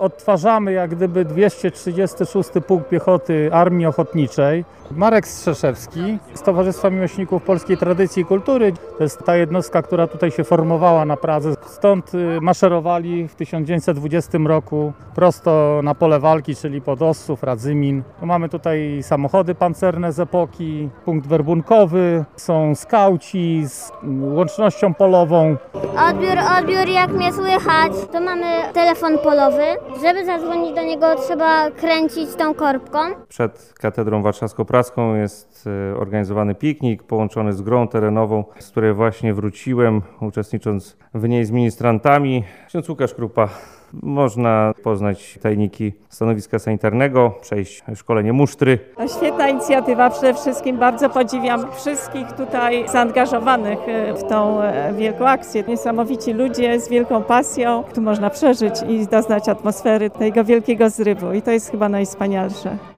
odtwarzamy jak gdyby 236 Pułk Piechoty Armii Ochotniczej. Marek Strzeszewski z Towarzystwa Miłośników Polskiej Tradycji i Kultury. To jest ta jednostka, która tutaj się formowała na Pradze. Stąd maszerowali w 1920 roku prosto na pole walki, czyli pod Ossów, Radzymin. Mamy tutaj samochody pancerne z epoki, punkt werbunkowy, są skauci z łącznością polową. Odbiór, jak mnie słychać, to mamy telefon polowy. Żeby zadzwonić do niego, trzeba kręcić tą korbką. Przed Katedrą Warszawsko-Praską jest organizowany piknik połączony z grą terenową, z której właśnie wróciłem, uczestnicząc w niej z ministrantami. Ksiądz Łukasz Krupa. Można poznać tajniki stanowiska sanitarnego, przejść szkolenie musztry. Świetna inicjatywa, przede wszystkim bardzo podziwiam wszystkich tutaj zaangażowanych w tą wielką akcję. Niesamowici ludzie z wielką pasją, tu można przeżyć i doznać atmosfery tego wielkiego zrywu i to jest chyba najwspanialsze.